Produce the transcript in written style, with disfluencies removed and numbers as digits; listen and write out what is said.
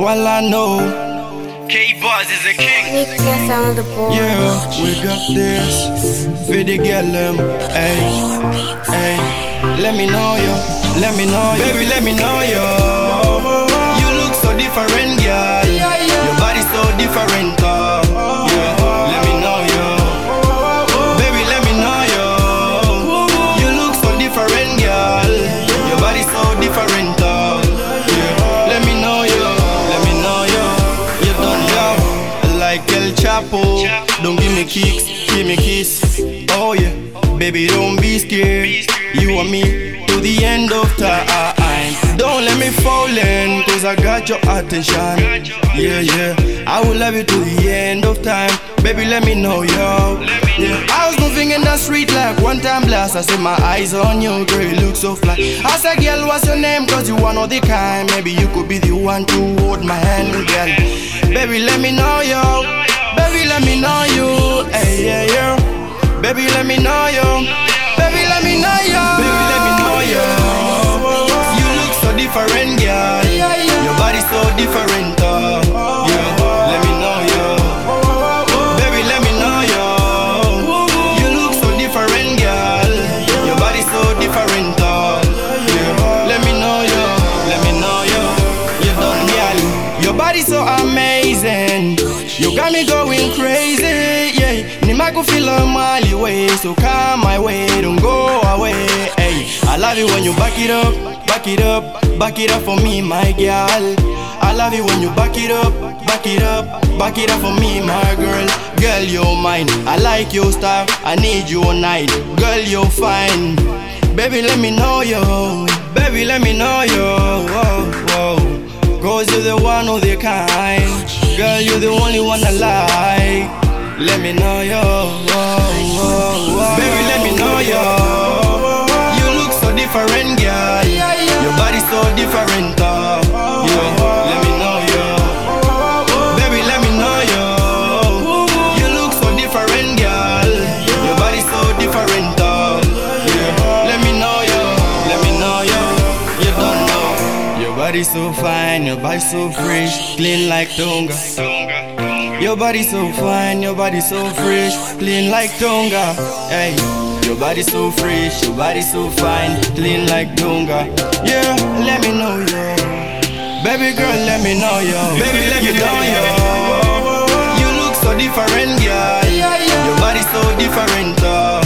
Well, I know. K-Buzz is a king. Weakness on the board. Yeah, we got this. For the girl, hey, hey. Let me know you, let me know you. Baby, let me know you. You look so different, girl. Your body so different, yeah. Let me know you. Baby, let me know you. You look so different, girl. Your body so different, yeah. Let me know you, let me know you. You don't know, like El Chapo. Don't give me kicks, give me kiss. Oh yeah, baby, don't be scared. You and me to the end of time. Don't let me fall in, cause I got your attention. Yeah, yeah, I will love you to the end of time. Baby, let me know, yo. Yeah. I was moving in the street like one time blast. I set my eyes on you, girl, you look so fly. I said, girl, what's your name? Cause you one of the kind. Maybe you could be the one to hold my hand, girl. Baby, let me know, yo. Baby, let me know you. Hey, yeah, yeah. Baby, let me know you. Baby, let me know you. Baby, let me know you. You look so different, girl. Your body so different, yeah. Let me know you. Baby, let me know you. You look so different, girl. Your body so different, yeah. Let me know you. Let me know you. You done, girl. Your body so amazing. You got me going crazy, yeah. Nimaku feel a mile away, so come my way, don't go away. Hey, I love it when you back it up, back it up, back it up for me, my girl. I love it when you back it up, back it up, back it up for me, my girl. Girl, you're mine. I like your style. I need you all night. Girl, you're fine. Baby, let me know you. Baby, let me know you. Whoa, whoa. Cause you're the one of the kind. Girl, you're the only one I like. Let me know you. Baby, let me know you. You look so different, girl. Your body so different, yeah. Let me know you. Baby, let me know you. You look so different, girl. Your body so different, yeah. Let me know you. Let me know you. You don't know. Your body so fine, your body so fresh, clean like Tonga. Your body so fine, your body so fresh, clean like Tonga. Hey, your body so fresh, your body so fine, clean like Tonga. Yeah, let me know you. Baby girl, let me know you. Baby, let me know you. You look so different, girl. Your body so different,